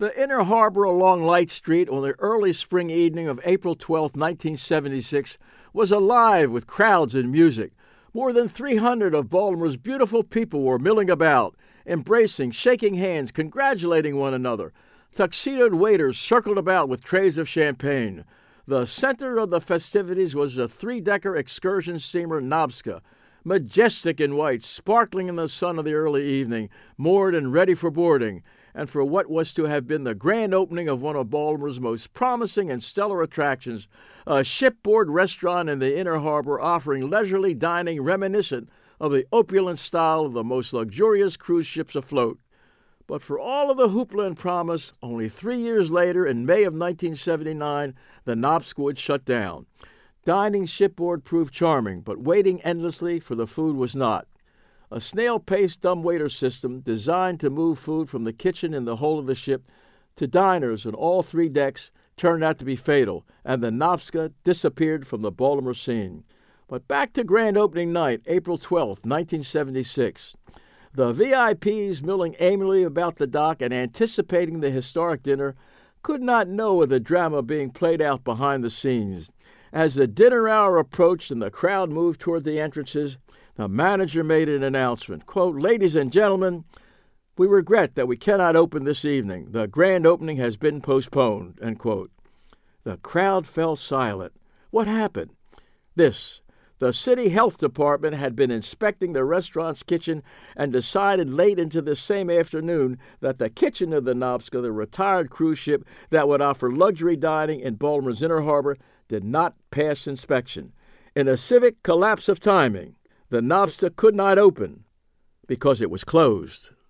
The inner harbor along Light Street on the early spring evening of April 12, 1976, was alive with crowds and music. More than 300 of Baltimore's beautiful people were milling about, embracing, shaking hands, congratulating one another. Tuxedoed waiters circled about with trays of champagne. The center of the festivities was the three-decker excursion steamer Nobska, majestic in white, sparkling in the sun of the early evening, moored and ready for boarding, and for what was to have been the grand opening of one of Baltimore's most promising and stellar attractions, a shipboard restaurant in the inner harbor offering leisurely dining reminiscent of the opulent style of the most luxurious cruise ships afloat. But for all of the hoopla and promise, only 3 years later, in May of 1979, the Nobska would shut down. Dining shipboard proved charming, but waiting endlessly for the food was not. A snail-paced dumbwaiter system designed to move food from the kitchen in the hold of the ship to diners on all three decks turned out to be fatal, and the Nobska disappeared from the Baltimore scene. But back to grand opening night, April 12, 1976. The VIPs milling aimlessly about the dock and anticipating the historic dinner could not know of the drama being played out behind the scenes. As the dinner hour approached and the crowd moved toward the entrances, the manager made an announcement, quote, "Ladies and gentlemen, we regret that we cannot open this evening. The grand opening has been postponed," end quote. The crowd fell silent. What happened? This. The city health department had been inspecting the restaurant's kitchen and decided late into the same afternoon that the kitchen of the Nobska, the retired cruise ship that would offer luxury dining in Baltimore's inner harbor, did not pass inspection. In a civic collapse of timing, the Nobska could not open because it was closed.